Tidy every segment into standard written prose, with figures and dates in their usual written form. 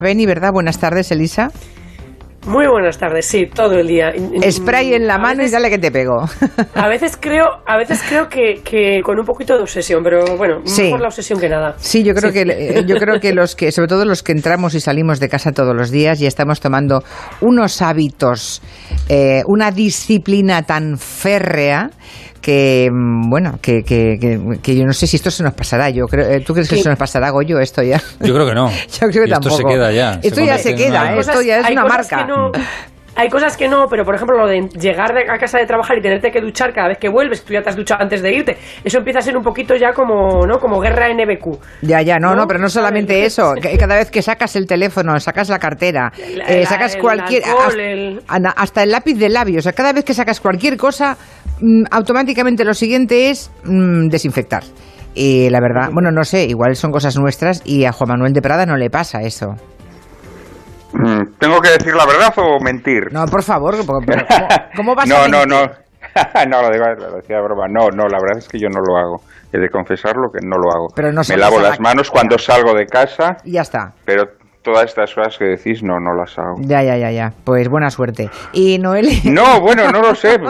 Beni, ¿verdad? Buenas tardes, Elisa. Muy buenas tardes, sí, todo el día. Spray en la mano y dale que te pego. A veces creo que con un poquito de obsesión, pero bueno, sí. Mejor la obsesión que nada. Sí, yo creo que los que, sobre todo los que entramos y salimos de casa todos los días y estamos tomando unos hábitos, una disciplina tan férrea que, bueno, que yo no sé si esto se nos pasará. Yo creo, ¿tú crees que se nos pasará, Goyo, esto ya? Yo creo que no. Yo creo que tampoco. Esto se queda ya. Esto ya se queda, esto ya es una marca. Hay cosas que no, pero por ejemplo lo de llegar a casa de trabajar y tenerte que duchar cada vez que vuelves, tú ya te has duchado antes de irte, eso empieza a ser un poquito ya como, ¿no? Como guerra NBQ. Ya, no, pero no solamente eso, cada vez que sacas el teléfono, sacas la cartera, sacas cualquier, alcohol, hasta el lápiz de labios, o sea, cada vez que sacas cualquier cosa, automáticamente lo siguiente es desinfectar. Y la verdad, bueno, no sé, igual son cosas nuestras y a Juan Manuel de Prada no le pasa eso. ¿Tengo que decir la verdad o mentir? No, por favor, ¿cómo vas a mentir? No, lo decía de broma. No, la verdad es que yo no lo hago. He de confesarlo que no lo hago. Pero no me lavo las manos cuando salgo de casa. Y ya está. Pero todas estas cosas que decís, no las hago. Ya. Pues buena suerte. ¿Y Noelia? No, bueno, no lo sé.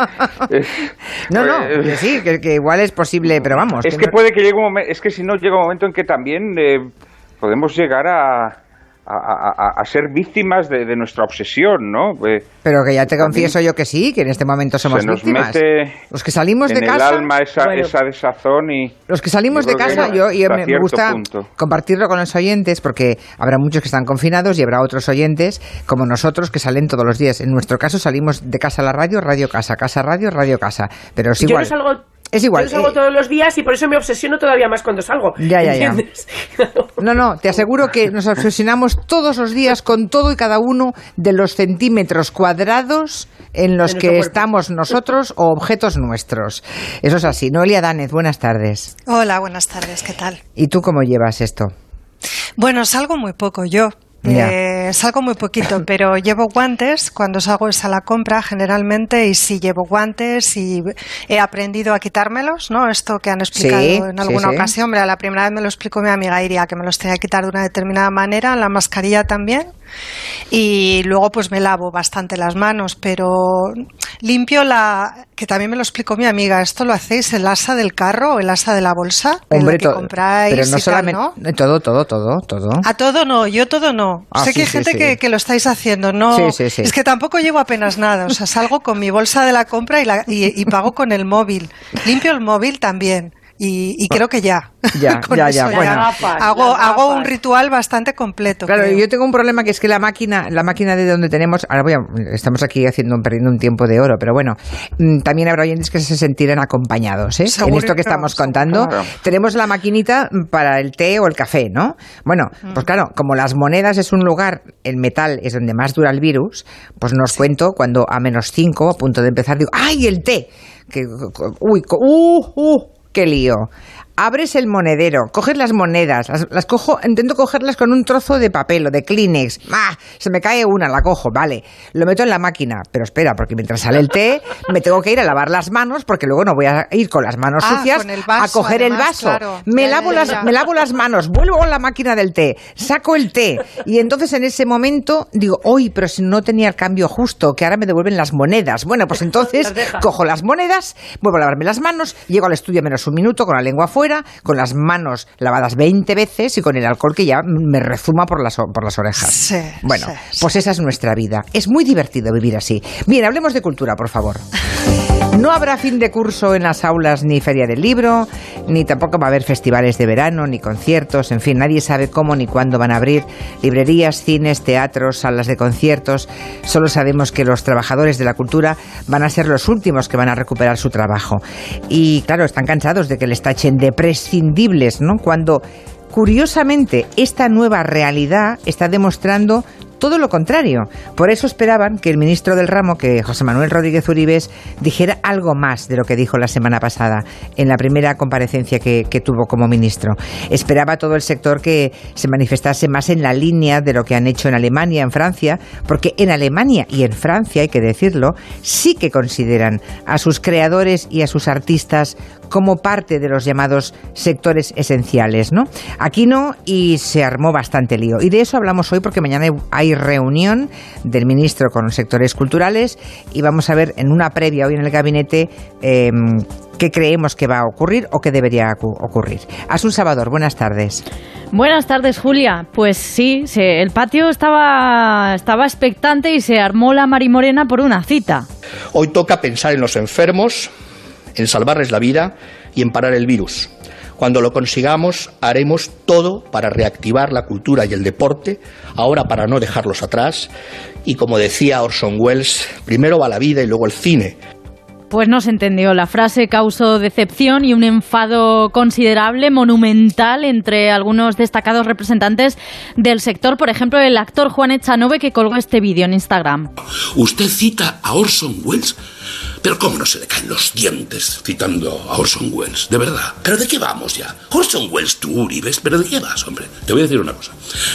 Que sí, que igual es posible, pero vamos. Es que puede que llegue un momento, es que si no llega un momento en que también podemos llegar a ser víctimas de nuestra obsesión, ¿no? Pero que ya te confieso yo que sí, que en este momento somos víctimas. Los que salimos de casa, en el alma esa desazón y... Los que salimos de casa, yo me gusta compartirlo con los oyentes, porque habrá muchos que están confinados y habrá otros oyentes, como nosotros, que salen todos los días. En nuestro caso salimos de casa a la radio, radio casa, casa radio, radio casa. Pero es igual. Es igual. Yo salgo todos los días y por eso me obsesiono todavía más cuando salgo. Ya. No, te aseguro que nos obsesionamos todos los días con todo y cada uno de los centímetros cuadrados en los que estamos nosotros o objetos nuestros. Eso es así. Noelia Danez, buenas tardes. Hola, buenas tardes, ¿qué tal? ¿Y tú cómo llevas esto? Bueno, salgo muy poco yo. Salgo muy poquito, pero llevo guantes cuando salgo a la compra generalmente, y sí llevo guantes y he aprendido a quitármelos, ¿no? Esto que han explicado en alguna ocasión. Hombre, la primera vez me lo explicó mi amiga Iria, que me los tenía que quitar de una determinada manera, la mascarilla también, y luego pues me lavo bastante las manos, pero limpio que también me lo explicó mi amiga, ¿esto lo hacéis el asa del carro o el asa de la bolsa? Hombre, que compráis, pero no solamente, ¿no? Todo. A todo no, yo todo no. Sé que hay gente que lo estáis haciendo, ¿no? Sí. Es que tampoco llevo apenas nada, o sea, salgo con mi bolsa de la compra y pago con el móvil. Limpio el móvil también. Y creo que ya. Bueno, hago un ritual bastante completo. Claro, creo. yo tengo un problema, que es que la máquina de donde tenemos, estamos aquí perdiendo un tiempo de oro, pero bueno, también habrá oyentes que se sentirán acompañados, ¿eh? En esto que estamos contando. Claro. Tenemos la maquinita para el té o el café, ¿no? Bueno, pues claro, como las monedas es un lugar, el metal es donde más dura el virus, pues nos cuento cuando a -5, a punto de empezar, digo, ¡ay, el té! ¡Qué lío! Abres el monedero, coges las monedas, las cojo, intento cogerlas con un trozo de papel o de Kleenex. Se me cae una, la cojo, vale. Lo meto en la máquina, pero espera, porque mientras sale el té, me tengo que ir a lavar las manos, porque luego no voy a ir con las manos sucias a coger el vaso. Claro. Me lavo las manos, vuelvo a la máquina del té, saco el té, y entonces en ese momento digo, pero si no tenía el cambio justo, que ahora me devuelven las monedas. Bueno, pues entonces cojo las monedas, vuelvo a lavarme las manos, llego al estudio menos un minuto con la lengua afuera, con las manos lavadas 20 veces y con el alcohol que ya me rezuma por las orejas. Pues esa es nuestra vida. Es muy divertido vivir así. Bien, hablemos de cultura, por favor. No habrá fin de curso en las aulas, ni feria del libro, ni tampoco va a haber festivales de verano, ni conciertos. En fin, nadie sabe cómo ni cuándo van a abrir librerías, cines, teatros, salas de conciertos. Solo sabemos que los trabajadores de la cultura van a ser los últimos que van a recuperar su trabajo. Y claro, están cansados de que les tachen de prescindibles, ¿no? Cuando, curiosamente, esta nueva realidad está demostrando todo lo contrario. Por eso esperaban que el ministro del ramo, que José Manuel Rodríguez Uribes, dijera algo más de lo que dijo la semana pasada, en la primera comparecencia que tuvo como ministro. Esperaba todo el sector que se manifestase más en la línea de lo que han hecho en Alemania, en Francia, porque en Alemania y en Francia, hay que decirlo, sí que consideran a sus creadores y a sus artistas como parte de los llamados sectores esenciales, ¿no? Aquí no, y se armó bastante lío. Y de eso hablamos hoy porque mañana hay reunión del ministro con los sectores culturales y vamos a ver en una previa hoy en el gabinete qué creemos que va a ocurrir o qué debería ocurrir. Asun Salvador, buenas tardes. Buenas tardes, Julia. Pues sí, el patio estaba expectante y se armó la marimorena por una cita. Hoy toca pensar en los enfermos, en salvarles la vida y en parar el virus. Cuando lo consigamos, haremos todo para reactivar la cultura y el deporte, ahora para no dejarlos atrás. Y como decía Orson Welles, primero va la vida y luego el cine. Pues no se entendió. La frase causó decepción y un enfado considerable, monumental, entre algunos destacados representantes del sector. Por ejemplo, el actor Juan Echanove, que colgó este vídeo en Instagram. ¿Usted cita a Orson Welles? Pero ¿cómo no se le caen los dientes citando a Orson Welles? De verdad. ¿Pero de qué vamos ya? Orson Welles, tú, Uribes, ¿pero de qué vas, hombre? Te voy a decir una cosa.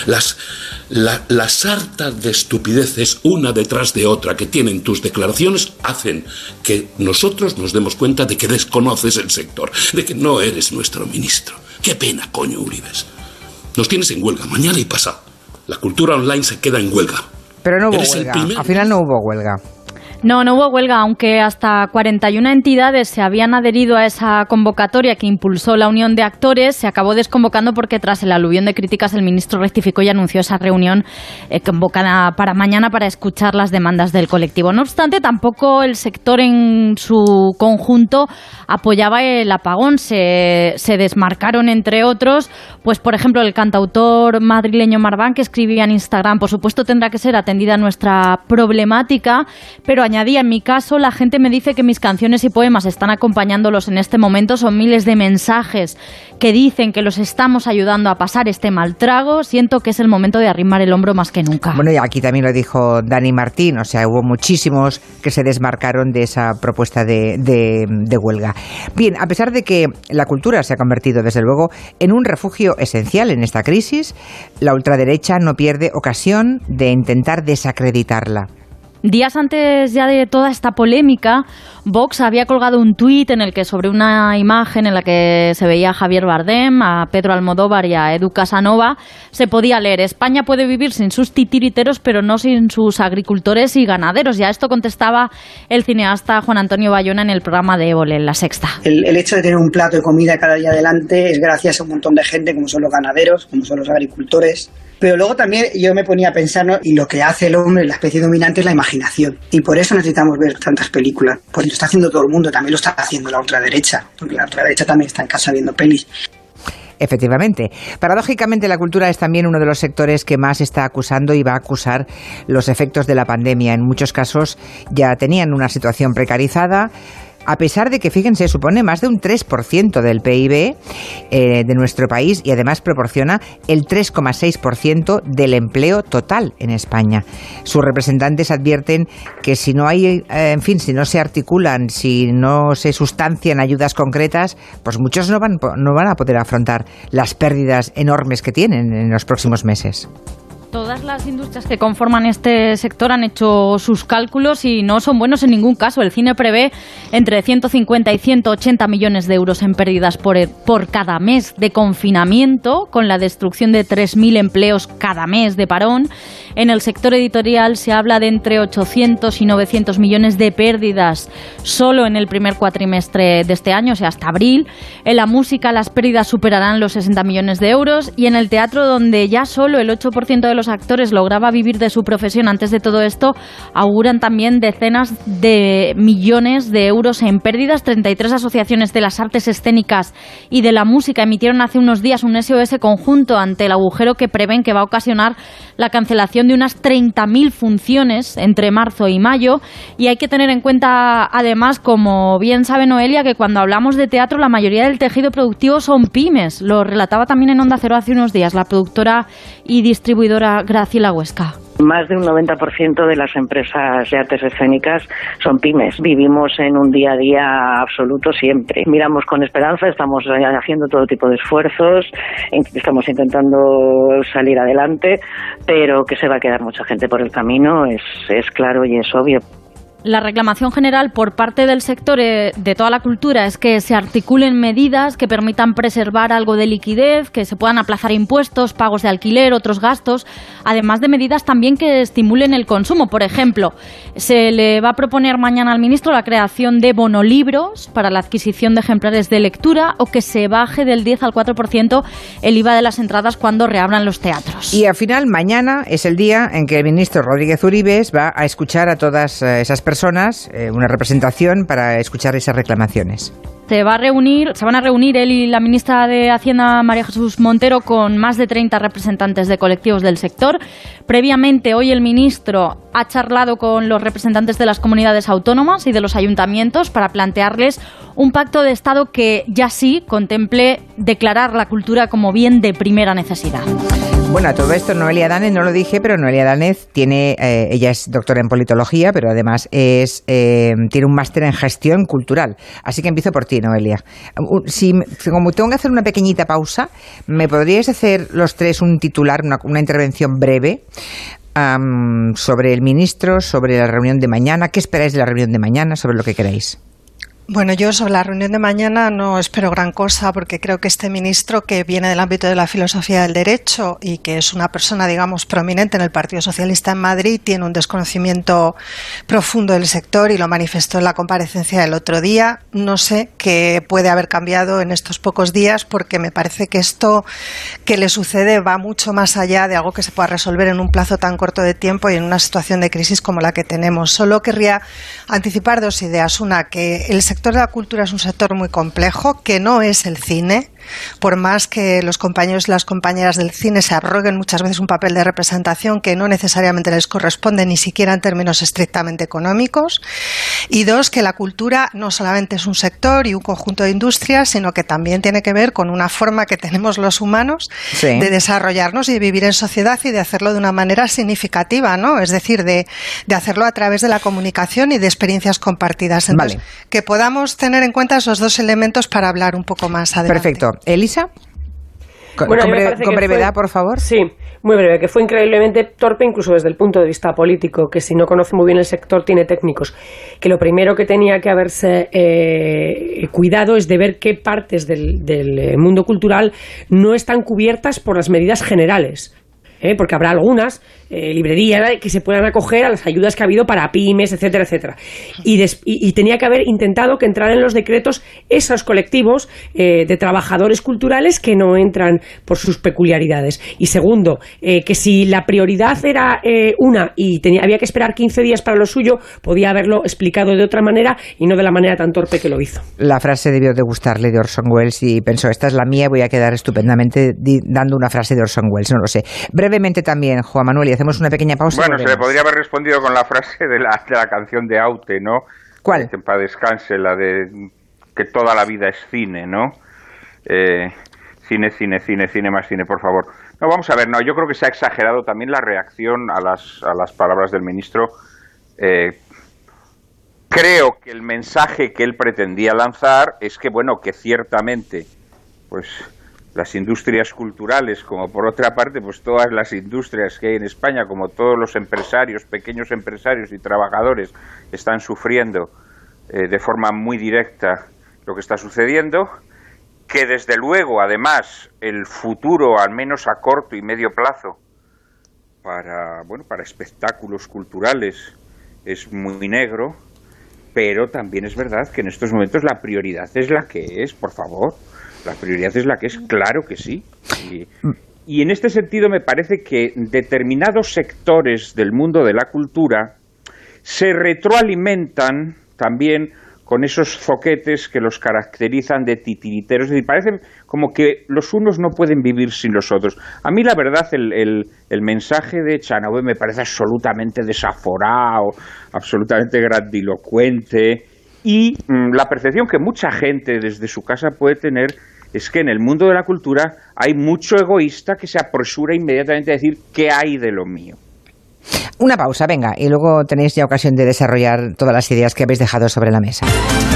Las sartas de estupideces una detrás de otra que tienen tus declaraciones hacen que nosotros nos demos cuenta de que desconoces el sector, de que no eres nuestro ministro. Qué pena, coño, Uribes. Nos tienes en huelga mañana y pasado. La cultura online se queda en huelga. Pero no hubo huelga. Al final no hubo huelga. No hubo huelga, aunque hasta 41 entidades se habían adherido a esa convocatoria que impulsó la Unión de Actores. Se acabó desconvocando porque tras el aluvión de críticas el ministro rectificó y anunció esa reunión convocada para mañana para escuchar las demandas del colectivo. No obstante, tampoco el sector en su conjunto apoyaba el apagón. Se desmarcaron, entre otros, pues por ejemplo el cantautor madrileño Marván, que escribía en Instagram: por supuesto tendrá que ser atendida nuestra problemática, pero añadía: en mi caso, la gente me dice que mis canciones y poemas están acompañándolos en este momento. Son miles de mensajes que dicen que los estamos ayudando a pasar este mal trago. Siento que es el momento de arrimar el hombro más que nunca. Bueno, y aquí también lo dijo Dani Martín. O sea, hubo muchísimos que se desmarcaron de esa propuesta de huelga. Bien, a pesar de que la cultura se ha convertido, desde luego, en un refugio esencial en esta crisis, la ultraderecha no pierde ocasión de intentar desacreditarla. Días antes ya de toda esta polémica, Vox había colgado un tuit en el que, sobre una imagen en la que se veía a Javier Bardem, a Pedro Almodóvar y a Edu Casanova, se podía leer: España puede vivir sin sus titiriteros, pero no sin sus agricultores y ganaderos. Y a esto contestaba el cineasta Juan Antonio Bayona en el programa de Évole, en La Sexta. El hecho de tener un plato de comida cada día adelante es gracias a un montón de gente, como son los ganaderos, como son los agricultores. Pero luego también yo me ponía a pensar, ¿no? Y lo que hace el hombre, la especie dominante, es la imaginación. Y por eso necesitamos ver tantas películas. Porque lo está haciendo todo el mundo, también lo está haciendo la ultraderecha. Porque la ultraderecha también está en casa viendo pelis. Efectivamente. Paradójicamente, la cultura es también uno de los sectores que más está acusando y va a acusar los efectos de la pandemia. En muchos casos ya tenían una situación precarizada, a pesar de que, fíjense, supone más de un 3% del PIB de nuestro país y además proporciona el 3,6% del empleo total en España. Sus representantes advierten que si no hay, si no se articulan, si no se sustancian ayudas concretas, pues muchos no van a poder afrontar las pérdidas enormes que tienen en los próximos meses. Todas las industrias que conforman este sector han hecho sus cálculos y no son buenos en ningún caso. El cine prevé entre 150 y 180 millones de euros en pérdidas por cada mes de confinamiento, con la destrucción de 3.000 empleos cada mes de parón. En el sector editorial se habla de entre 800 y 900 millones de pérdidas solo en el primer cuatrimestre de este año, o sea, hasta abril. En la música las pérdidas superarán los 60 millones de euros y en el teatro, donde ya solo el 8% de los actores lograba vivir de su profesión antes de todo esto, auguran también decenas de millones de euros en pérdidas. 33 asociaciones de las artes escénicas y de la música emitieron hace unos días un SOS conjunto ante el agujero que prevén que va a ocasionar la cancelación de unas 30.000 funciones entre marzo y mayo. Y hay que tener en cuenta, además, como bien sabe Noelia, que cuando hablamos de teatro la mayoría del tejido productivo son pymes. Lo relataba también en Onda Cero hace unos días la productora y distribuidora Graciela Huesca. Más de un 90% de las empresas de artes escénicas son pymes. Vivimos en un día a día absoluto siempre. Miramos con esperanza, estamos haciendo todo tipo de esfuerzos, estamos intentando salir adelante, pero que se va a quedar mucha gente por el camino es claro y es obvio. La reclamación general por parte del sector de toda la cultura es que se articulen medidas que permitan preservar algo de liquidez, que se puedan aplazar impuestos, pagos de alquiler, otros gastos, además de medidas también que estimulen el consumo. Por ejemplo, se le va a proponer mañana al ministro la creación de bonolibros para la adquisición de ejemplares de lectura o que se baje del 10 al 4% el IVA de las entradas cuando reabran los teatros. Y al final, mañana es el día en que el ministro Rodríguez Uribes va a escuchar a todas esas personas, una representación para escuchar esas reclamaciones. Se van a reunir él y la ministra de Hacienda, María Jesús Montero, con más de 30 representantes de colectivos del sector. Previamente, hoy el ministro ha charlado con los representantes de las comunidades autónomas y de los ayuntamientos para plantearles un pacto de Estado que ya sí contemple declarar la cultura como bien de primera necesidad. Bueno, a todo esto Noelia Danez, no lo dije, pero Noelia Danez ella es doctora en politología, pero además tiene un máster en gestión cultural. Así que empiezo por ti, Noelia. Como tengo que hacer una pequeñita pausa, ¿me podríais hacer los tres un titular, una intervención breve sobre el ministro, sobre la reunión de mañana? ¿Qué esperáis de la reunión de mañana, sobre lo que queréis? Bueno, yo sobre la reunión de mañana no espero gran cosa porque creo que este ministro, que viene del ámbito de la filosofía del derecho y que es una persona, digamos, prominente en el Partido Socialista en Madrid, tiene un desconocimiento profundo del sector y lo manifestó en la comparecencia del otro día. No sé qué puede haber cambiado en estos pocos días porque me parece que esto que le sucede va mucho más allá de algo que se pueda resolver en un plazo tan corto de tiempo y en una situación de crisis como la que tenemos. Solo querría anticipar dos ideas. Una, que el sector de la cultura es un sector muy complejo, que no es el cine, por más que los compañeros y las compañeras del cine se arroguen muchas veces un papel de representación que no necesariamente les corresponde ni siquiera en términos estrictamente económicos. Y dos, que la cultura no solamente es un sector y un conjunto de industrias, sino que también tiene que ver con una forma que tenemos los humanos de desarrollarnos y de vivir en sociedad y de hacerlo de una manera significativa, ¿no? Es decir, de hacerlo a través de la comunicación y de experiencias compartidas. Entonces, que podamos tener en cuenta esos dos elementos para hablar un poco más adelante. Perfecto. Elisa, con brevedad, por favor. Sí, muy breve, que fue increíblemente torpe incluso desde el punto de vista político, que si no conoce muy bien el sector tiene técnicos, que lo primero que tenía que haberse cuidado es de ver qué partes del mundo cultural no están cubiertas por las medidas generales. Porque habrá algunas librerías que se puedan acoger a las ayudas que ha habido para pymes, etcétera, etcétera. Y tenía que haber intentado que entraran en los decretos esos colectivos de trabajadores culturales que no entran por sus peculiaridades. Y segundo, que si la prioridad era una y había que esperar 15 días para lo suyo, podía haberlo explicado de otra manera y no de la manera tan torpe que lo hizo. La frase debió de gustarle de Orson Welles y pensó, esta es la mía, voy a quedar estupendamente dando una frase de Orson Welles, no lo sé. Brevemente también, Juan Manuel, y hacemos una pequeña pausa. Bueno, se le podría haber respondido con la frase de la canción de Aute, ¿no? ¿Cuál? Que en paz descanse, la de que toda la vida es cine, ¿no? Cine, cine, cine, cine, más cine, por favor. No, vamos a ver, no, yo creo que se ha exagerado también la reacción a las palabras del ministro. Creo que el mensaje que él pretendía lanzar es que, bueno, que ciertamente, pues las industrias culturales, como por otra parte, pues todas las industrias que hay en España, como todos los empresarios, pequeños empresarios y trabajadores, están sufriendo de forma muy directa lo que está sucediendo, que desde luego, además, el futuro, al menos a corto y medio plazo, para espectáculos culturales es muy negro, pero también es verdad que en estos momentos la prioridad es la que es, por favor. La prioridad es la que es, claro que sí. Y en este sentido me parece que determinados sectores del mundo de la cultura se retroalimentan también con esos zoquetes que los caracterizan de titiriteros. Es decir, parece como que los unos no pueden vivir sin los otros. A mí, la verdad, el mensaje de Echanove me parece absolutamente desaforado, absolutamente grandilocuente. Y la percepción que mucha gente desde su casa puede tener es que en el mundo de la cultura hay mucho egoísta que se apresura inmediatamente a decir ¿qué hay de lo mío? Una pausa, venga, y luego tenéis ya ocasión de desarrollar todas las ideas que habéis dejado sobre la mesa.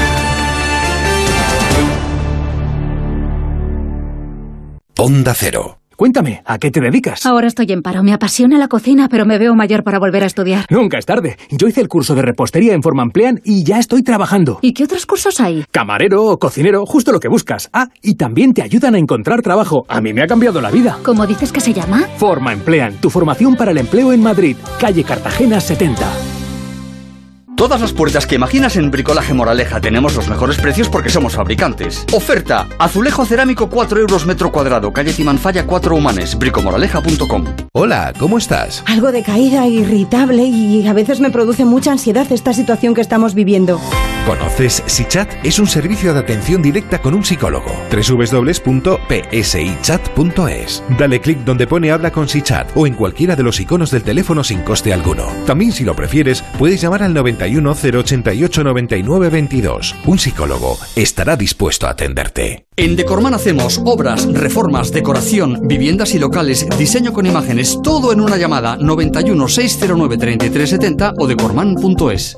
Onda Cero. Cuéntame, ¿a qué te dedicas? Ahora estoy en paro. Me apasiona la cocina, pero me veo mayor para volver a estudiar. Nunca es tarde. Yo hice el curso de repostería en Formanplean y ya estoy trabajando. ¿Y qué otros cursos hay? Camarero, cocinero, justo lo que buscas. Ah, y también te ayudan a encontrar trabajo. A mí me ha cambiado la vida. ¿Cómo dices que se llama? Formanplean, tu formación para el empleo en Madrid. Calle Cartagena 70. Todas las puertas que imaginas en Bricolaje Moraleja tenemos los mejores precios porque somos fabricantes. Oferta: azulejo cerámico 4 euros metro cuadrado, calle Timanfaya 4 Humanes, bricomoraleja.com. Hola, ¿cómo estás? Algo decaída, irritable y a veces me produce mucha ansiedad esta situación que estamos viviendo. ¿Conoces SiChat? Es un servicio de atención directa con un psicólogo. www.psichat.es. Dale clic donde pone Habla con SiChat o en cualquiera de los iconos del teléfono sin coste alguno. También, si lo prefieres, puedes llamar al 91 088 99 22. Un psicólogo estará dispuesto a atenderte. En Decorman hacemos obras, reformas, decoración, viviendas y locales, diseño con imágenes, todo en una llamada. 91 609 3370 o decorman.es.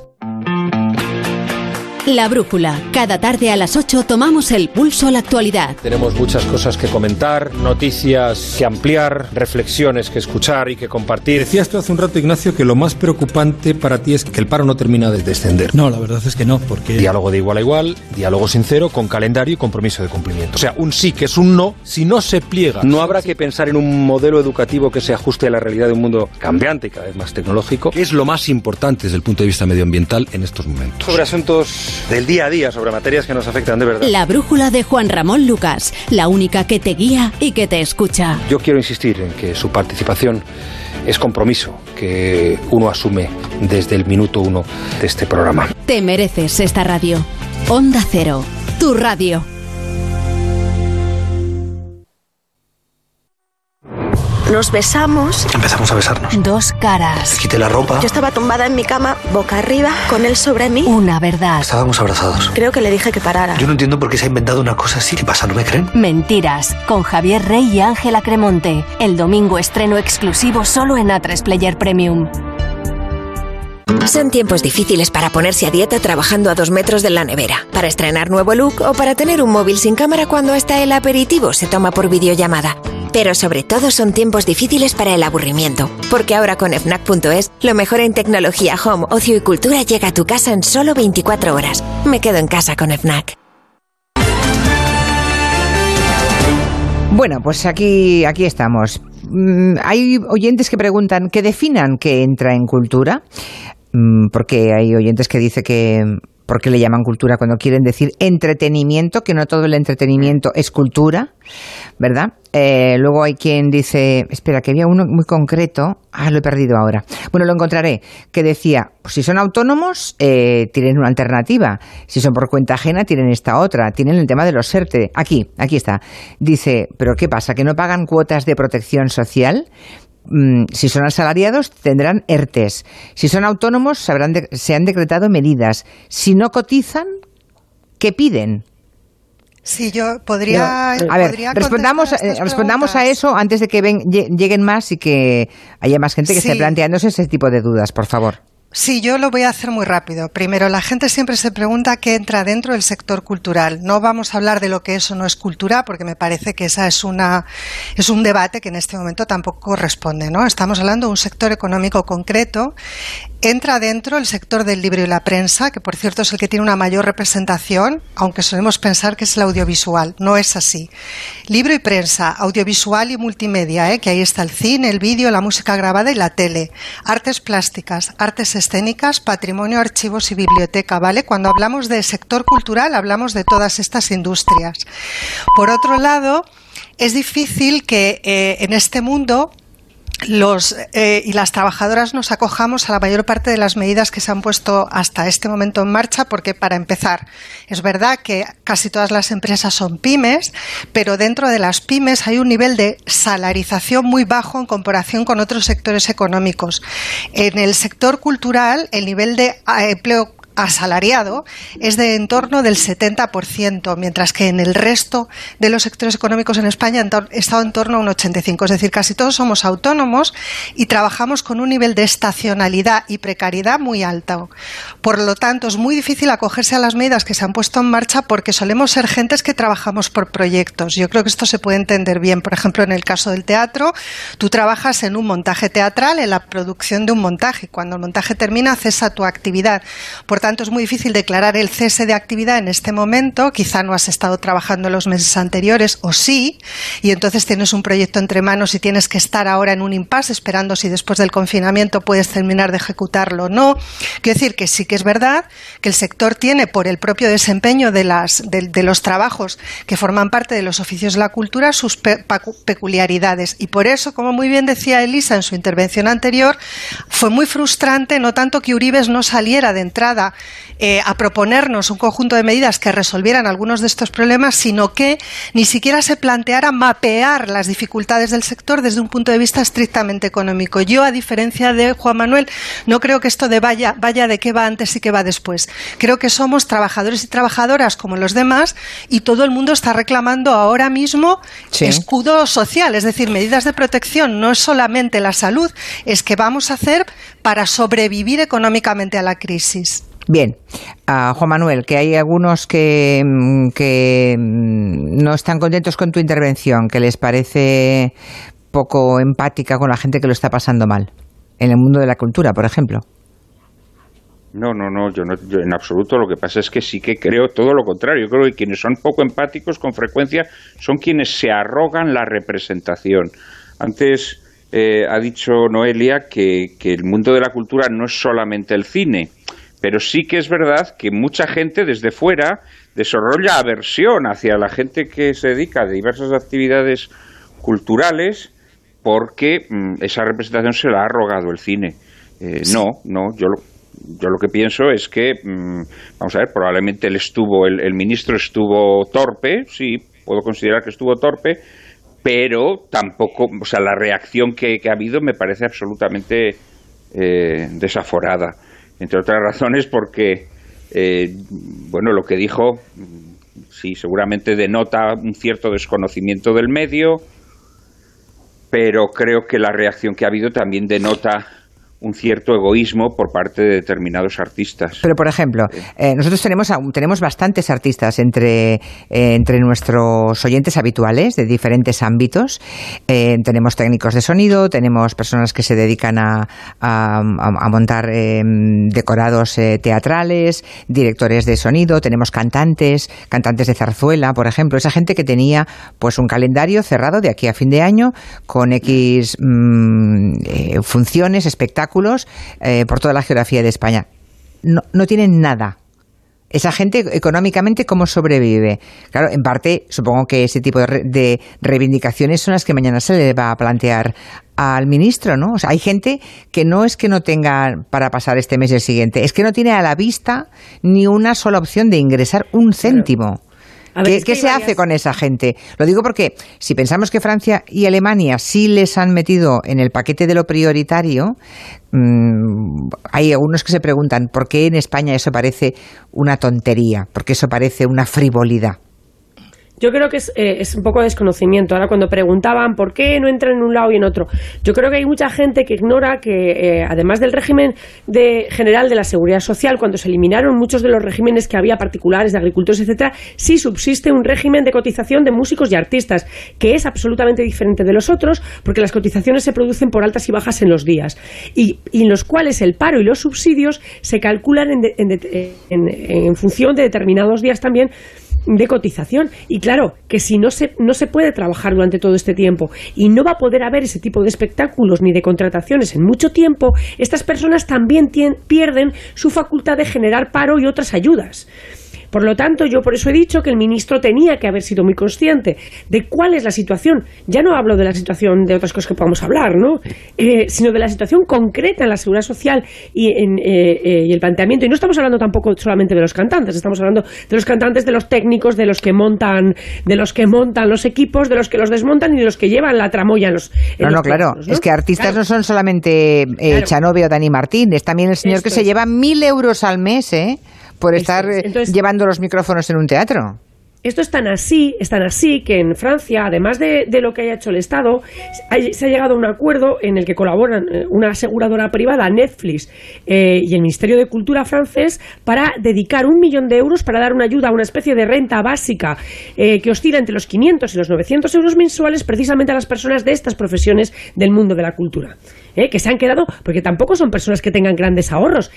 La Brújula. Cada tarde a las 8 tomamos el pulso a la actualidad. Tenemos muchas cosas que comentar, noticias que ampliar, reflexiones que escuchar y que compartir. Decías tú hace un rato, Ignacio, que lo más preocupante para ti es que el paro no termina de descender. No, la verdad es que no, porque diálogo de igual a igual, diálogo sincero, con calendario y compromiso de cumplimiento. O sea, un sí que es un no, si no se pliega. No habrá que pensar en un modelo educativo que se ajuste a la realidad de un mundo cambiante y cada vez más tecnológico. ¿Qué es lo más importante desde el punto de vista medioambiental en estos momentos? Sobre asuntos del día a día, sobre materias que nos afectan de verdad. La Brújula de Juan Ramón Lucas, la única que te guía y que te escucha. Yo quiero insistir en que su participación es compromiso que uno asume desde el minuto 1 de este programa. Te mereces esta radio. Onda Cero, tu radio. Nos besamos. Empezamos a besarnos. Dos caras. Me quité la ropa. Yo estaba tumbada en mi cama, boca arriba, con él sobre mí. Una verdad. Estábamos abrazados. Creo que le dije que parara. Yo no entiendo por qué se ha inventado una cosa así. ¿Qué pasa? ¿No me creen? Mentiras. Con Javier Rey y Ángela Cremonte. El domingo estreno exclusivo solo en A3 Player Premium. Son tiempos difíciles para ponerse a dieta trabajando a 2 metros de la nevera, para estrenar nuevo look o para tener un móvil sin cámara cuando hasta el aperitivo se toma por videollamada. Pero sobre todo son tiempos difíciles para el aburrimiento, porque ahora con Fnac.es lo mejor en tecnología, home, ocio y cultura llega a tu casa en solo 24 horas. Me quedo en casa con Fnac. Bueno, pues aquí estamos. Hay oyentes que preguntan, ¿qué definan que entra en cultura? Porque hay oyentes que dicen que ¿por qué le llaman cultura cuando quieren decir entretenimiento? Que no todo el entretenimiento es cultura, ¿verdad? Luego hay quien dice, espera, que había uno muy concreto, lo he perdido ahora. Bueno, lo encontraré, que decía, pues si son autónomos, tienen una alternativa. Si son por cuenta ajena, tienen esta otra. Tienen el tema de los ERTE. Aquí está. Dice, ¿pero qué pasa? ¿Que no pagan cuotas de protección social? Si son asalariados, tendrán ERTES. Si son autónomos, se han decretado medidas. Si no cotizan, ¿qué piden? Sí, yo podría... A ver, respondamos a eso antes de que lleguen más y que haya más gente que esté planteándose ese tipo de dudas, por favor. Sí, yo lo voy a hacer muy rápido. Primero, la gente siempre se pregunta qué entra dentro del sector cultural. No vamos a hablar de lo que eso no es cultura, porque me parece que esa es un debate que en este momento tampoco corresponde, ¿no? Estamos hablando de un sector económico concreto. Entra dentro el sector del libro y la prensa, que por cierto es el que tiene una mayor representación, aunque solemos pensar que es el audiovisual. No es así. Libro y prensa, audiovisual y multimedia, que ahí está el cine, el vídeo, la música grabada y la tele. Artes plásticas, artes escénicas, patrimonio, archivos y biblioteca, ¿vale? Cuando hablamos de sector cultural hablamos de todas estas industrias. Por otro lado, es difícil que en este mundo y las trabajadoras nos acojamos a la mayor parte de las medidas que se han puesto hasta este momento en marcha, porque para empezar, es verdad que casi todas las empresas son pymes, pero dentro de las pymes hay un nivel de salarización muy bajo en comparación con otros sectores económicos. En el sector cultural, el nivel de empleo asalariado es de en torno del 70%, mientras que en el resto de los sectores económicos en España ha estado en torno a un 85%. Es decir, casi todos somos autónomos y trabajamos con un nivel de estacionalidad y precariedad muy alto. Por lo tanto, es muy difícil acogerse a las medidas que se han puesto en marcha porque solemos ser gentes que trabajamos por proyectos. Yo creo que esto se puede entender bien. Por ejemplo, en el caso del teatro, tú trabajas en un montaje teatral, en la producción de un montaje. Cuando el montaje termina, cesa tu actividad. Por tanto, es muy difícil declarar el cese de actividad en este momento. Quizá no has estado trabajando en los meses anteriores, o sí, y entonces tienes un proyecto entre manos y tienes que estar ahora en un impasse esperando si después del confinamiento puedes terminar de ejecutarlo o no. Quiero decir que sí que es verdad que el sector tiene, por el propio desempeño de los trabajos que forman parte de los oficios de la cultura, sus peculiaridades. Y por eso, como muy bien decía Elisa en su intervención anterior, fue muy frustrante no tanto que Uribes no saliera de entrada a proponernos un conjunto de medidas que resolvieran algunos de estos problemas, sino que ni siquiera se planteara mapear las dificultades del sector desde un punto de vista estrictamente económico. Yo, a diferencia de Juan Manuel, no creo que esto vaya de qué va antes y qué va después. Creo que somos trabajadores y trabajadoras como los demás y todo el mundo está reclamando ahora mismo escudo social, es decir, medidas de protección. No es solamente la salud, es que vamos a hacer para sobrevivir económicamente a la crisis. Bien, Juan Manuel, que hay algunos que no están contentos con tu intervención, que les parece poco empática con la gente que lo está pasando mal, en el mundo de la cultura, por ejemplo. No, yo en absoluto. Lo que pasa es que sí que creo todo lo contrario. Yo creo que quienes son poco empáticos con frecuencia son quienes se arrogan la representación. Antes ha dicho Noelia que el mundo de la cultura no es solamente el cine. Pero sí que es verdad que mucha gente desde fuera desarrolla aversión hacia la gente que se dedica a diversas actividades culturales porque esa representación se la ha arrogado el cine. Yo lo que pienso es que, vamos a ver, probablemente el ministro estuvo torpe, sí, puedo considerar que estuvo torpe, pero tampoco, o sea, la reacción que ha habido me parece absolutamente desaforada. Entre otras razones porque, lo que dijo, sí, seguramente denota un cierto desconocimiento del medio, pero creo que la reacción que ha habido también denota un cierto egoísmo por parte de determinados artistas. Pero, por ejemplo, nosotros tenemos bastantes artistas entre nuestros oyentes habituales de diferentes ámbitos. Tenemos técnicos de sonido, tenemos personas que se dedican a montar decorados teatrales, directores de sonido, tenemos cantantes de zarzuela, por ejemplo, esa gente que tenía pues un calendario cerrado de aquí a fin de año con X funciones, espectáculos, por toda la geografía de España. No tienen nada. Esa gente económicamente, ¿cómo sobrevive? Claro, en parte supongo que ese tipo de reivindicaciones son las que mañana se le va a plantear al ministro, ¿no? O sea, hay gente que no es que no tenga para pasar este mes y el siguiente, es que no tiene a la vista ni una sola opción de ingresar un céntimo. ¿Qué se hace con esa gente? Lo digo porque si pensamos que Francia y Alemania sí les han metido en el paquete de lo prioritario, hay algunos que se preguntan ¿por qué en España eso parece una tontería? ¿Por qué eso parece una frivolidad? Yo creo que es un poco de desconocimiento. Ahora, cuando preguntaban por qué no entran en un lado y en otro, yo creo que hay mucha gente que ignora que, además del régimen general de la seguridad social, cuando se eliminaron muchos de los regímenes que había particulares de agricultores, etcétera, sí subsiste un régimen de cotización de músicos y artistas, que es absolutamente diferente de los otros, porque las cotizaciones se producen por altas y bajas en los días, y en los cuales el paro y los subsidios se calculan en función de determinados días también de cotización. Y claro, que si no se puede trabajar durante todo este tiempo y no va a poder haber ese tipo de espectáculos ni de contrataciones en mucho tiempo, estas personas también pierden su facultad de generar paro y otras ayudas. Por lo tanto, yo por eso he dicho que el ministro tenía que haber sido muy consciente de cuál es la situación. Ya no hablo de la situación de otras cosas que podamos hablar, ¿no? Sino de la situación concreta en la seguridad social y el planteamiento. Y no estamos hablando tampoco solamente de los cantantes, estamos hablando de los cantantes, de los técnicos, de los que montan los equipos, de los que los desmontan y de los que llevan la tramoya en los claro. puestos, ¿no? Es que artistas no son solamente Chanove o Dani Martín, es también el señor que se lleva 1.000 euros al mes, por estar llevando los micrófonos en un teatro. Esto es tan así que en Francia, además de lo que haya hecho el Estado, se ha llegado a un acuerdo en el que colaboran una aseguradora privada, Netflix, y el Ministerio de Cultura francés para dedicar 1 millón de euros para dar una ayuda a una especie de renta básica que oscila entre los 500 y los 900 euros mensuales precisamente a las personas de estas profesiones del mundo de la cultura. Que se han quedado, porque tampoco son personas que tengan grandes ahorros.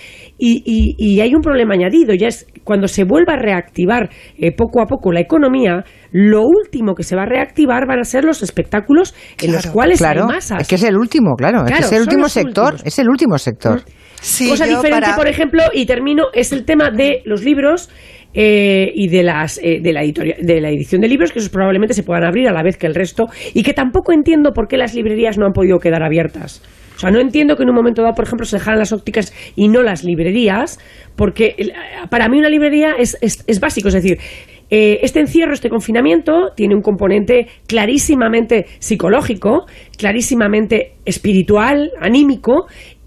Y hay un problema añadido, ya es cuando se vuelva a reactivar poco a poco la economía, lo último que se va a reactivar van a ser los espectáculos en los cuales hay masas. Es que es el último, es que es el último sector, es el último sector. Sí, cosa diferente, por ejemplo, y termino, es el tema de los libros y de la edición de libros, que esos probablemente se puedan abrir a la vez que el resto, y que tampoco entiendo por qué las librerías no han podido quedar abiertas. O sea, no entiendo que en un momento dado, por ejemplo, se dejaran las ópticas y no las librerías, porque para mí una librería es básico, es decir, este encierro, este confinamiento tiene un componente clarísimamente psicológico, clarísimamente espiritual, anímico,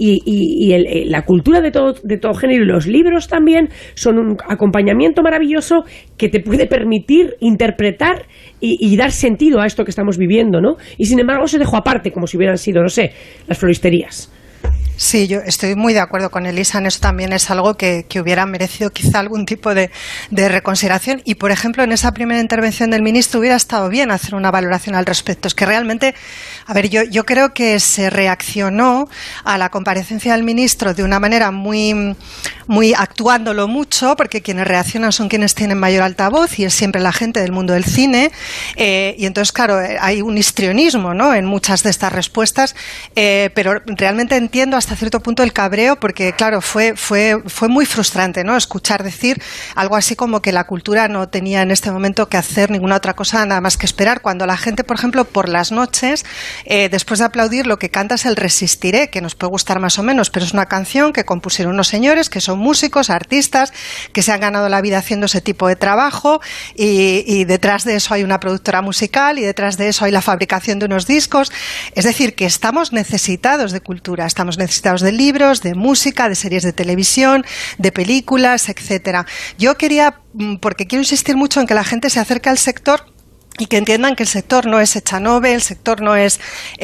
y la cultura de todo género y los libros también son un acompañamiento maravilloso que te puede permitir interpretar y dar sentido a esto que estamos viviendo, ¿no? Y sin embargo se dejó aparte, como si hubieran sido, no sé, las floristerías. Sí, yo estoy muy de acuerdo con Elisa en eso. También es algo que hubiera merecido quizá algún tipo de reconsideración. Y, por ejemplo, en esa primera intervención del ministro hubiera estado bien hacer una valoración al respecto. Es que realmente, a ver, yo creo que se reaccionó a la comparecencia del ministro de una manera muy actuándolo mucho, porque quienes reaccionan son quienes tienen mayor altavoz y es siempre la gente del mundo del cine. Y entonces, claro, hay un histrionismo, ¿no?, en muchas de estas respuestas, pero realmente entiendo hasta cierto punto el cabreo, porque claro, fue muy frustrante, ¿no?, escuchar decir algo así como que la cultura no tenía en este momento que hacer ninguna otra cosa nada más que esperar, cuando la gente, por ejemplo, por las noches, después de aplaudir, lo que canta es el Resistiré, que nos puede gustar más o menos, pero es una canción que compusieron unos señores que son músicos, artistas, que se han ganado la vida haciendo ese tipo de trabajo, y detrás de eso hay una productora musical, y detrás de eso hay la fabricación de unos discos. Es decir, que estamos necesitados de cultura, estamos necesitados de libros, de música, de series de televisión, de películas, etcétera. Yo quería, porque quiero insistir mucho en que la gente se acerque al sector y que entiendan que el sector no es Echanove, el sector no es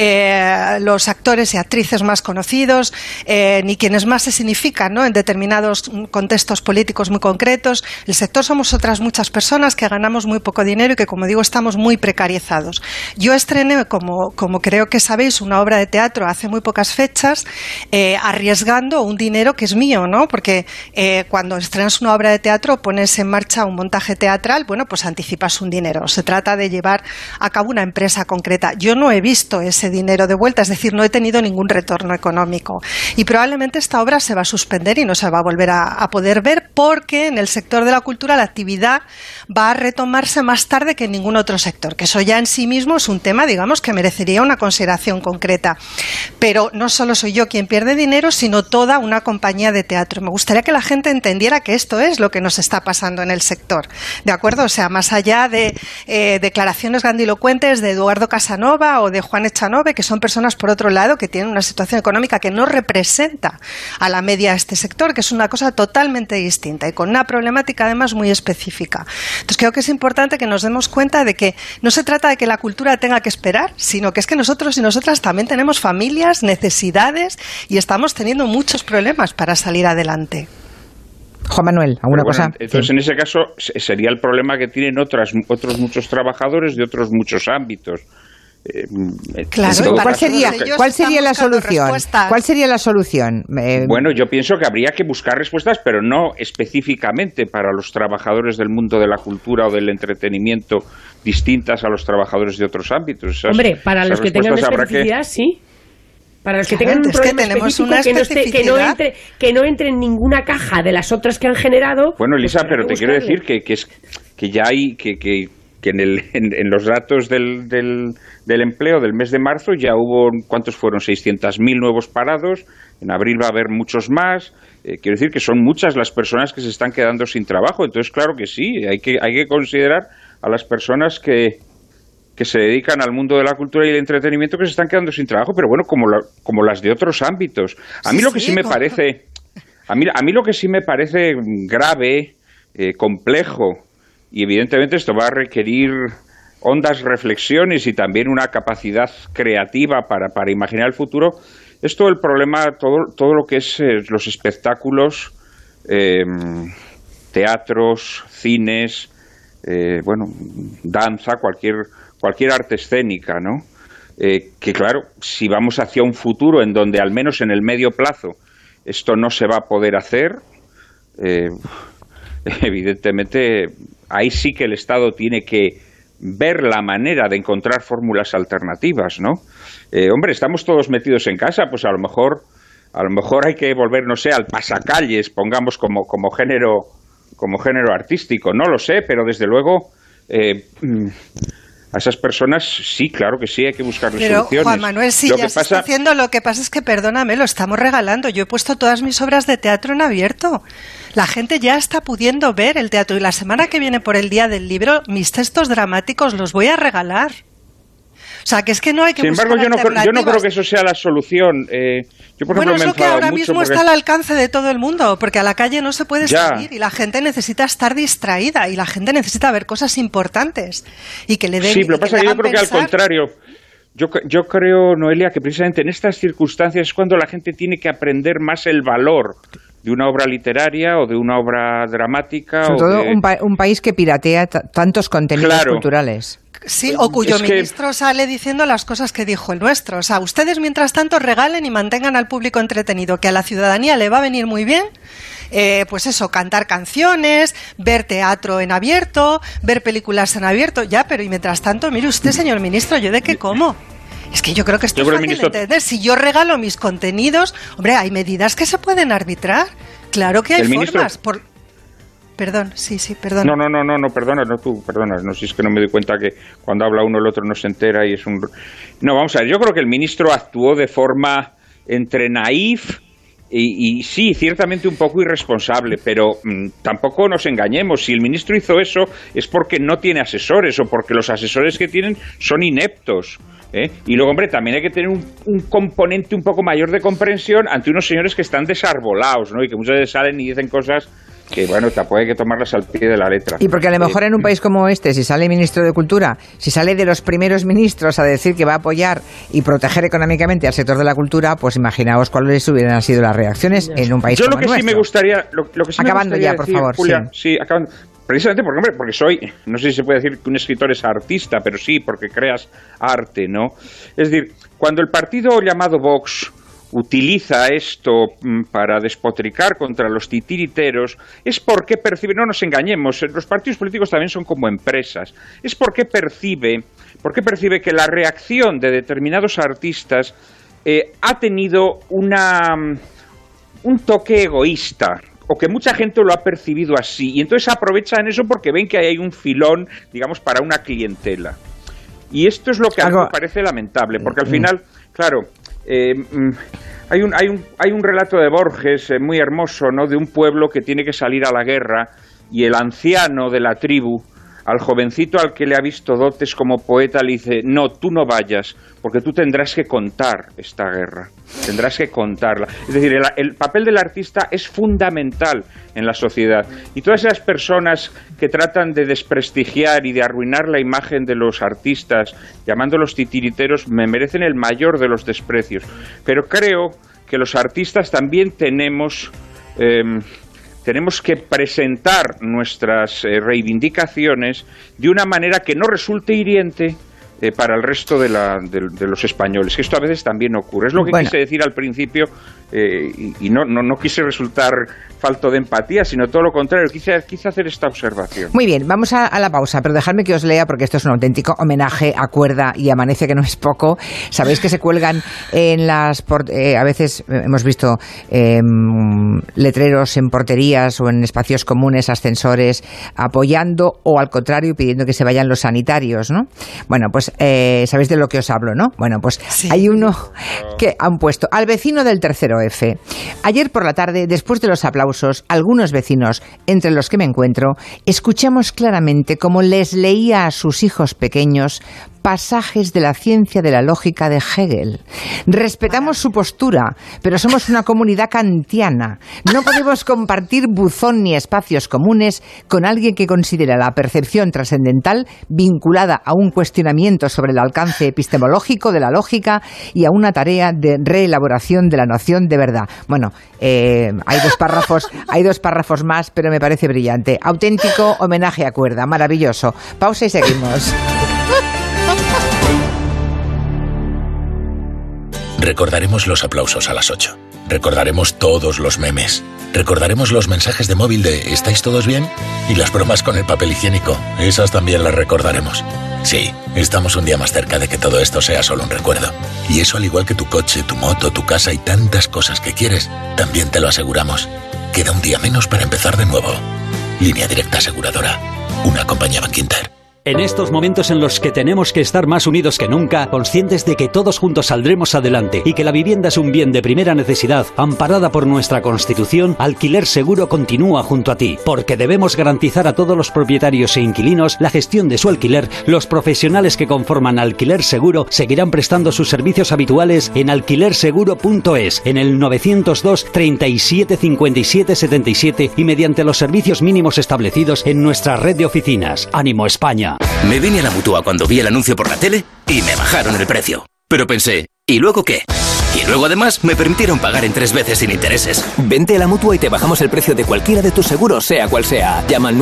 los actores y actrices más conocidos, ni quienes más se significan, ¿no?, en determinados contextos políticos muy concretos. El sector somos otras muchas personas que ganamos muy poco dinero y que, como digo, estamos muy precarizados. Yo estrené, como creo que sabéis, una obra de teatro hace muy pocas fechas, arriesgando un dinero que es mío, ¿no?, porque cuando estrenas una obra de teatro pones en marcha un montaje teatral, bueno, pues anticipas un dinero. Se trata de llevar a cabo una empresa concreta. Yo no he visto ese dinero de vuelta, es decir, no he tenido ningún retorno económico. Y probablemente esta obra se va a suspender y no se va a volver a poder ver, porque en el sector de la cultura la actividad va a retomarse más tarde que en ningún otro sector, que eso ya en sí mismo es un tema, digamos, que merecería una consideración concreta. Pero no solo soy yo quien pierde dinero, sino toda una compañía de teatro. Me gustaría que la gente entendiera que esto es lo que nos está pasando en el sector, ¿de acuerdo? O sea, más allá de declaraciones grandilocuentes de Eduardo Casanova o de Juan Echanove, que son personas, por otro lado, que tienen una situación económica que no representa a la media de este sector, que es una cosa totalmente distinta y con una problemática además muy específica. Entonces creo que es importante que nos demos cuenta de que no se trata de que la cultura tenga que esperar, sino que es que nosotros y nosotras también tenemos familias, necesidades, y estamos teniendo muchos problemas para salir adelante. Juan Manuel, ¿alguna cosa? Entonces, sí. En ese caso, sería el problema que tienen otros muchos trabajadores de otros muchos ámbitos. Claro, ¿Cuál sería la solución? ¿Cuál sería la solución? Bueno, yo pienso que habría que buscar respuestas, pero no específicamente para los trabajadores del mundo de la cultura o del entretenimiento, distintas a los trabajadores de otros ámbitos. Hombre, para los que tengan especificidad, sí. Para los que tengan un problema específico que no entre en ninguna caja de las otras que han generado. Bueno, Elisa, pues pero te quiero decir que ya hay que en los datos del empleo del mes de marzo ya hubo, ¿cuántos fueron? 600.000 nuevos parados. En abril va a haber muchos más. Quiero decir que son muchas las personas que se están quedando sin trabajo. Entonces, claro que sí, hay que considerar a las personas que se dedican al mundo de la cultura y el entretenimiento que se están quedando sin trabajo, pero bueno, como las de otros ámbitos. A mí lo que sí me parece, a mí lo que sí me parece grave, complejo, y evidentemente esto va a requerir hondas reflexiones y también una capacidad creativa para imaginar el futuro, es todo el problema, todo lo que es los espectáculos, teatros, cines, danza, cualquier arte escénica, ¿no? Que claro, si vamos hacia un futuro en donde al menos en el medio plazo esto no se va a poder hacer, evidentemente ahí sí que el Estado tiene que ver la manera de encontrar fórmulas alternativas, ¿no? Hombre, estamos todos metidos en casa, pues a lo mejor hay que volver, no sé, al pasacalles, pongamos como género artístico, no lo sé, pero desde luego a esas personas sí, claro que sí, hay que buscarles soluciones. Pero Juan Manuel, sí, ya se está haciendo, lo que pasa es que, perdóname, lo estamos regalando. Yo he puesto todas mis obras de teatro en abierto. La gente ya está pudiendo ver el teatro y la semana que viene, por el Día del Libro, mis textos dramáticos los voy a regalar. O sea, que es que no hay que buscar alternativas. Sin embargo, yo no creo que eso sea la solución. Yo, por ejemplo, me he enfadado mucho. Bueno, es lo que ahora mismo está al alcance de todo el mundo, porque a la calle no se puede salir y la gente necesita estar distraída y la gente necesita ver cosas importantes y que le den. Sí, pero pasa que yo creo que al contrario. Yo creo, Noelia, que precisamente en estas circunstancias es cuando la gente tiene que aprender más el valor de una obra literaria o de una obra dramática. Sobre todo un país que piratea tantos contenidos culturales. Sí, o cuyo ministro sale diciendo las cosas que dijo el nuestro. O sea, ustedes mientras tanto regalen y mantengan al público entretenido, que a la ciudadanía le va a venir muy bien, pues eso, cantar canciones, ver teatro en abierto, ver películas en abierto, ya, pero y mientras tanto, mire usted, señor ministro, ¿yo de qué como? Es que yo creo que esto es fácil de entender. Si yo regalo mis contenidos, hombre, hay medidas que se pueden arbitrar. Claro que hay formas. Perdón, sí, perdona. No, perdona, no tú, perdona. No, si es que no me doy cuenta que cuando habla uno el otro no se entera y es un... No, vamos a ver, yo creo que el ministro actuó de forma entre naif y sí, ciertamente un poco irresponsable, pero tampoco nos engañemos. Si el ministro hizo eso es porque no tiene asesores o porque los asesores que tienen son ineptos. Y luego, hombre, también hay que tener un componente un poco mayor de comprensión ante unos señores que están desarbolados, ¿no? Y que muchas veces salen y dicen cosas que, bueno, tampoco hay que tomarlas al pie de la letra. Y porque a lo mejor en un país como este, si sale ministro de Cultura, si sale de los primeros ministros a decir que va a apoyar y proteger económicamente al sector de la cultura, pues imaginaos cuáles hubieran sido las reacciones en un país como nuestro. Yo lo que sí me gustaría... Acabando ya, por favor. Julia, sí, acabando. Precisamente porque soy, no sé si se puede decir que un escritor es artista, pero sí, porque creas arte, ¿no? Es decir, cuando el partido llamado Vox utiliza esto para despotricar contra los titiriteros, es porque percibe, no nos engañemos, los partidos políticos también son como empresas, es porque percibe que la reacción de determinados artistas ha tenido un toque egoísta, o que mucha gente lo ha percibido así, y entonces aprovechan eso porque ven que hay un filón, digamos, para una clientela. Y esto es lo que a mí me parece lamentable, porque al final, claro, hay un relato de Borges muy hermoso, ¿no?, de un pueblo que tiene que salir a la guerra, y el anciano de la tribu, al jovencito al que le ha visto dotes como poeta, le dice: no, tú no vayas, porque tú tendrás que contar esta guerra, tendrás que contarla. Es decir, el papel del artista es fundamental en la sociedad. Y todas esas personas que tratan de desprestigiar y de arruinar la imagen de los artistas, llamándolos titiriteros, me merecen el mayor de los desprecios. Pero creo que los artistas también tenemos que presentar nuestras reivindicaciones de una manera que no resulte hiriente, para el resto de los españoles, que esto a veces también ocurre. Es lo que quise decir al principio, y no quise resultar falto de empatía, sino todo lo contrario, quise hacer esta observación. Muy bien, vamos a la pausa, pero dejadme que os lea, porque esto es un auténtico homenaje a Cuerda y Amanece, que no es poco. Sabéis que se cuelgan en las... a veces hemos visto letreros en porterías o en espacios comunes, ascensores, apoyando o al contrario pidiendo que se vayan los sanitarios, ¿no? Bueno, pues sabéis de lo que os hablo, ¿no? Bueno, pues sí. Hay uno que han puesto: al vecino del tercero F. Ayer por la tarde, después de los aplausos, algunos vecinos, entre los que me encuentro, escuchamos claramente cómo les leía a sus hijos pequeños pasajes de la ciencia de la lógica de Hegel. Respetamos su postura, pero somos una comunidad kantiana. No podemos compartir buzón ni espacios comunes con alguien que considera la percepción trascendental vinculada a un cuestionamiento sobre el alcance epistemológico de la lógica y a una tarea de reelaboración de la noción de verdad. Bueno, hay dos párrafos más, pero me parece brillante. Auténtico homenaje a Cuerda, maravilloso. Pausa y seguimos. Recordaremos los aplausos a las 8. Recordaremos todos los memes. Recordaremos los mensajes de móvil de ¿estáis todos bien? Y las bromas con el papel higiénico. Esas también las recordaremos. Sí, estamos un día más cerca de que todo esto sea solo un recuerdo. Y eso, al igual que tu coche, tu moto, tu casa y tantas cosas que quieres, también te lo aseguramos. Queda un día menos para empezar de nuevo. Línea Directa Aseguradora. Una compañía Bankinter. En estos momentos en los que tenemos que estar más unidos que nunca, conscientes de que todos juntos saldremos adelante y que la vivienda es un bien de primera necesidad, amparada por nuestra Constitución, Alquiler Seguro continúa junto a ti, porque debemos garantizar a todos los propietarios e inquilinos la gestión de su alquiler. Los profesionales que conforman Alquiler Seguro seguirán prestando sus servicios habituales en alquilerseguro.es, en el 902 37 57 77 y mediante los servicios mínimos establecidos en nuestra red de oficinas. ¡Ánimo, España! Me vine a la Mutua cuando vi el anuncio por la tele y me bajaron el precio. Pero pensé, ¿y luego qué? Y luego además me permitieron pagar en 3 veces sin intereses. Vente a la Mutua y te bajamos el precio de cualquiera de tus seguros, sea cual sea. Llama al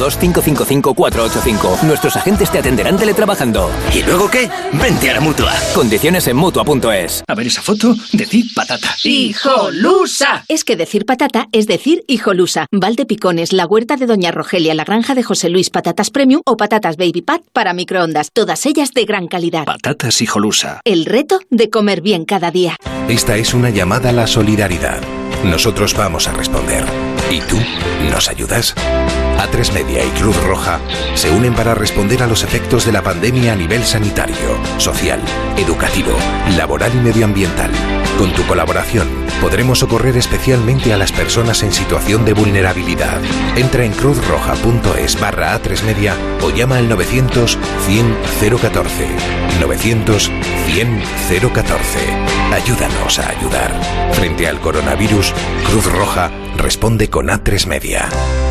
902-555-485. Nuestros agentes te atenderán teletrabajando. ¿Y luego qué? Vente a la Mutua. Condiciones en Mutua.es. A ver esa foto, decir patata. ¡Hijolusa! Es que decir patata es decir hijolusa. Valdepicones, la huerta de Doña Rogelia, la granja de José Luis, patatas premium o patatas baby pat para microondas. Todas ellas de gran calidad. Patatas hijolusa. El reto de comer bien cada día. Esta es una llamada a la solidaridad. Nosotros vamos a responder. ¿Y tú nos ayudas? A3 Media y Cruz Roja se unen para responder a los efectos de la pandemia a nivel sanitario, social, educativo, laboral y medioambiental. Con tu colaboración podremos socorrer especialmente a las personas en situación de vulnerabilidad. Entra en cruzroja.es/A3 Media o llama al 900 100 014. 900 100 014. Ayúdanos a ayudar. Frente al coronavirus, Cruz Roja responde con A3 Media.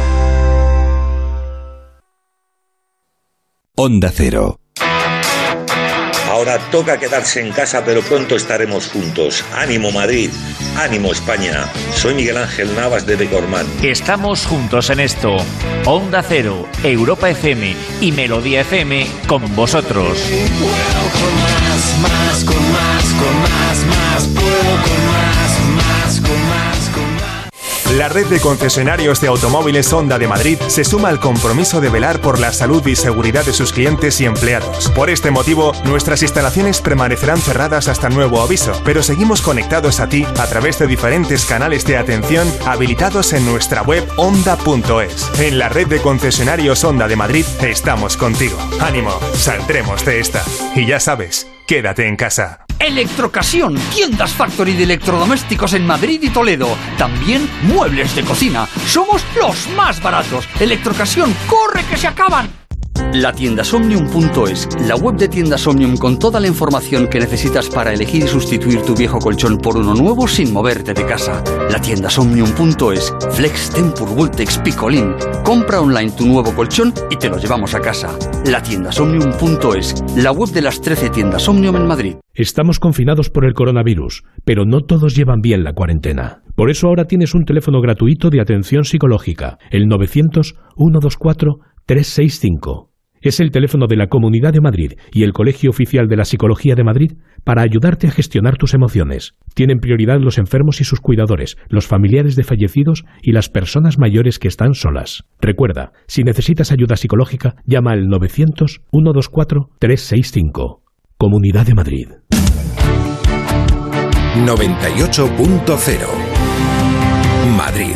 Onda Cero. Ahora toca quedarse en casa, pero pronto estaremos juntos. ¡Ánimo Madrid! ¡Ánimo España! Soy Miguel Ángel Navas de Decorman. Estamos juntos en esto. Onda Cero, Europa FM y Melodía FM con vosotros. Puedo con más, más, con más, con más, más. Puedo con más, más, con más, con más. La red de concesionarios de automóviles Honda de Madrid se suma al compromiso de velar por la salud y seguridad de sus clientes y empleados. Por este motivo, nuestras instalaciones permanecerán cerradas hasta nuevo aviso, pero seguimos conectados a ti a través de diferentes canales de atención habilitados en nuestra web honda.es. En la red de concesionarios Honda de Madrid estamos contigo. ¡Ánimo! Saldremos de esta. Y ya sabes, quédate en casa. Electrocasión, tiendas Factory de electrodomésticos en Madrid y Toledo. También muebles de cocina. Somos los más baratos. Electrocasión, ¡corre que se acaban! La tienda Somnium.es, la web de tiendas Omnium con toda la información que necesitas para elegir y sustituir tu viejo colchón por uno nuevo sin moverte de casa. La tienda Somnium.es, Flex, Tempur, Vultex, Picolín. Compra online tu nuevo colchón y te lo llevamos a casa. La tienda Somnium.es, la web de las 13 tiendas Omnium en Madrid. Estamos confinados por el coronavirus, pero no todos llevan bien la cuarentena. Por eso ahora tienes un teléfono gratuito de atención psicológica, el 900 124 365. Es el teléfono de la Comunidad de Madrid y el Colegio Oficial de la Psicología de Madrid para ayudarte a gestionar tus emociones. Tienen prioridad los enfermos y sus cuidadores, los familiares de fallecidos y las personas mayores que están solas. Recuerda, si necesitas ayuda psicológica, llama al 900-124-365. Comunidad de Madrid. 98.0 Madrid.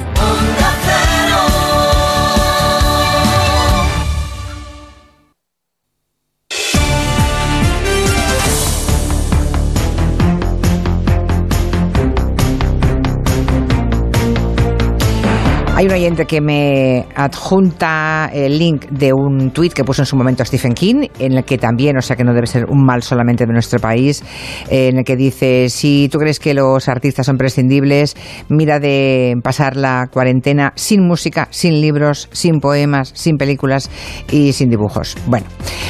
Hay un oyente que me adjunta el link de un tuit que puso en su momento Stephen King, en el que también, o sea que no debe ser un mal solamente de nuestro país, en el que dice: si tú crees que los artistas son prescindibles, mira de pasar la cuarentena sin música, sin libros, sin poemas, sin películas y sin dibujos. Bueno,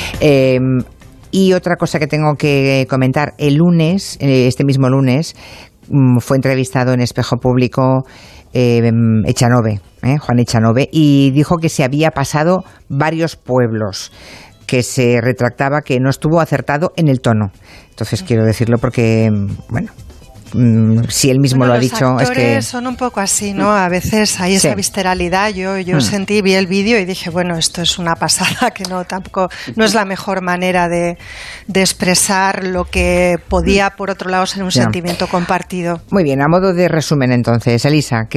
y otra cosa que tengo que comentar: el lunes, este mismo lunes, fue entrevistado en Espejo Público Echanove, Juan Echanove, y dijo que se había pasado varios pueblos, que se retractaba, que no estuvo acertado en el tono. Entonces quiero decirlo porque, bueno, si él mismo lo ha dicho, es que son un poco así, ¿no? A veces hay esa visceralidad. Yo vi el vídeo y dije, bueno, esto es una pasada, que tampoco es la mejor manera de expresar lo que podía, por otro lado, ser un sentimiento compartido. Muy bien, a modo de resumen entonces, Elisa,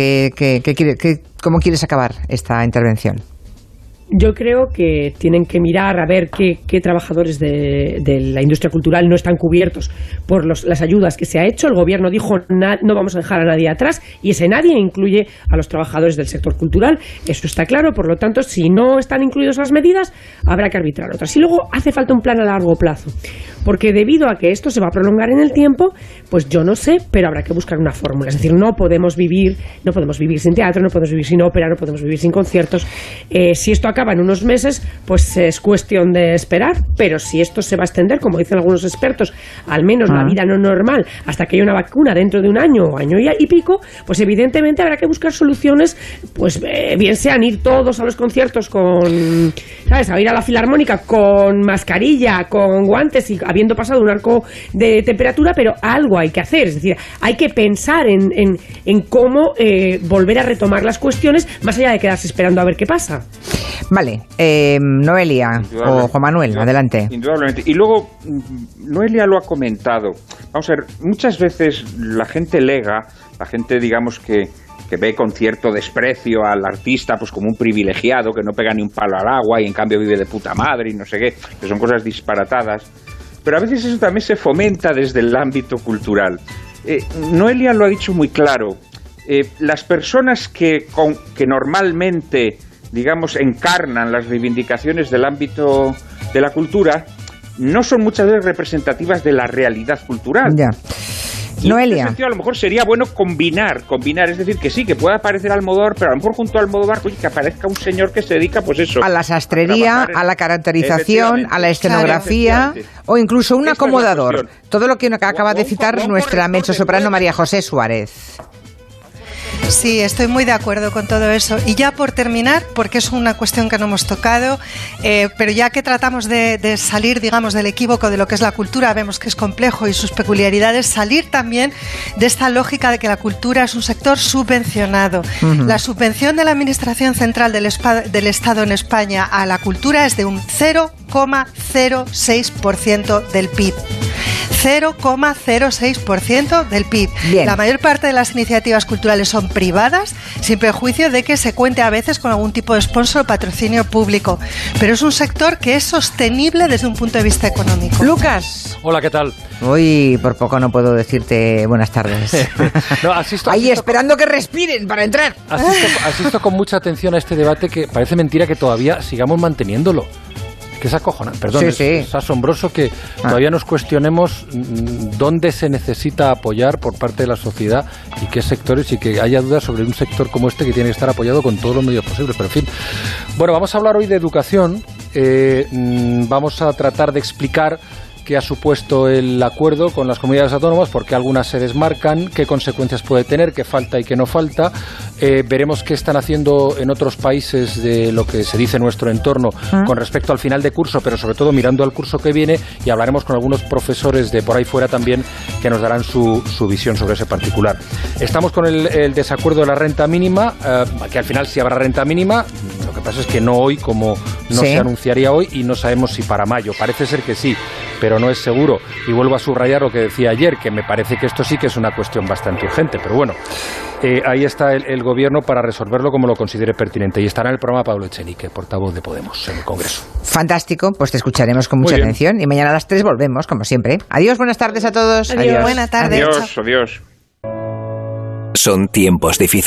¿cómo quieres acabar esta intervención? Yo creo que tienen que mirar a ver qué trabajadores de la industria cultural no están cubiertos por las ayudas que se ha hecho. El gobierno dijo no vamos a dejar a nadie atrás, y ese nadie incluye a los trabajadores del sector cultural. Eso está claro. Por lo tanto, si no están incluidas las medidas, habrá que arbitrar otras. Y luego hace falta un plan a largo plazo, porque debido a que esto se va a prolongar en el tiempo, pues yo no sé, pero habrá que buscar una fórmula. Es decir, no podemos vivir sin teatro, no podemos vivir sin ópera, no podemos vivir sin conciertos. Si esto acaba en unos meses, pues es cuestión de esperar, pero si esto se va a extender, como dicen algunos expertos, al menos la vida no normal, hasta que haya una vacuna dentro de un año o año y pico, pues evidentemente habrá que buscar soluciones, pues bien sean ir todos a los conciertos con, ¿sabes?, a ir a la filarmónica con mascarilla, con guantes y habiendo pasado un arco de temperatura, pero algo hay que hacer. Es decir, hay que pensar en cómo volver a retomar las cuestiones, más allá de quedarse esperando a ver qué pasa. Vale, Noelia o Juan Manuel, adelante. Indudablemente. Y luego, Noelia lo ha comentado. Vamos a ver, muchas veces la gente digamos que ve con cierto desprecio al artista pues como un privilegiado que no pega ni un palo al agua y en cambio vive de puta madre y no sé qué, que son cosas disparatadas. Pero a veces eso también se fomenta desde el ámbito cultural. Noelia lo ha dicho muy claro. Las personas que normalmente, digamos, encarnan las reivindicaciones del ámbito de la cultura no son muchas veces representativas de la realidad cultural. Ya. Y Noelia. en ese sentido, a lo mejor sería bueno combinar, es decir, que sí, que pueda aparecer Almodóvar, pero a lo mejor junto a Almodóvar, que aparezca un señor que se dedica, pues eso, a la sastrería, a la caracterización, a la escenografía, o incluso un acomodador. Todo lo que acaba de citar nuestra mezzosoprano María José Suárez. Sí, estoy muy de acuerdo con todo eso. Y ya por terminar, porque es una cuestión que no hemos tocado, pero ya que tratamos de salir, digamos, del equívoco de lo que es la cultura, vemos que es complejo y sus peculiaridades, salir también de esta lógica de que la cultura es un sector subvencionado. La subvención de la Administración Central del Estado en España a la cultura es de un 0,06% del PIB. 0,06% del PIB. Bien. La mayor parte de las iniciativas culturales son privadas, sin perjuicio de que se cuente a veces con algún tipo de sponsor o patrocinio público. Pero es un sector que es sostenible desde un punto de vista económico. Lucas. Hola, ¿qué tal? Hoy por poco no puedo decirte buenas tardes. No, ahí esperando que respiren para entrar. Asisto con mucha atención a este debate, que parece mentira que todavía sigamos manteniéndolo. Que es acojonante, perdón, es asombroso que todavía nos cuestionemos dónde se necesita apoyar por parte de la sociedad y qué sectores, y que haya dudas sobre un sector como este que tiene que estar apoyado con todos los medios posibles. Pero en fin, bueno, vamos a hablar hoy de educación. Vamos a tratar de explicar qué ha supuesto el acuerdo con las comunidades autónomas, por qué algunas se desmarcan, qué consecuencias puede tener, qué falta y qué no falta. Veremos qué están haciendo en otros países de lo que se dice en nuestro entorno con respecto al final de curso, pero sobre todo mirando al curso que viene, y hablaremos con algunos profesores de por ahí fuera también que nos darán su visión sobre ese particular. Estamos con el desacuerdo de la renta mínima, que al final sí habrá renta mínima. Lo que pasa es que no hoy, como no se anunciaría hoy, y no sabemos si para mayo. Parece ser que sí, pero no es seguro. Y vuelvo a subrayar lo que decía ayer, que me parece que esto sí que es una cuestión bastante urgente. Pero bueno, ahí está el Gobierno para resolverlo como lo considere pertinente. Y estará en el programa Pablo Echenique, portavoz de Podemos, en el Congreso. Fantástico, pues te escucharemos con mucha atención. Y mañana a las 3 volvemos, como siempre. Adiós, buenas tardes a todos. Adiós. Buenas tardes. Adiós. Son tiempos difíciles.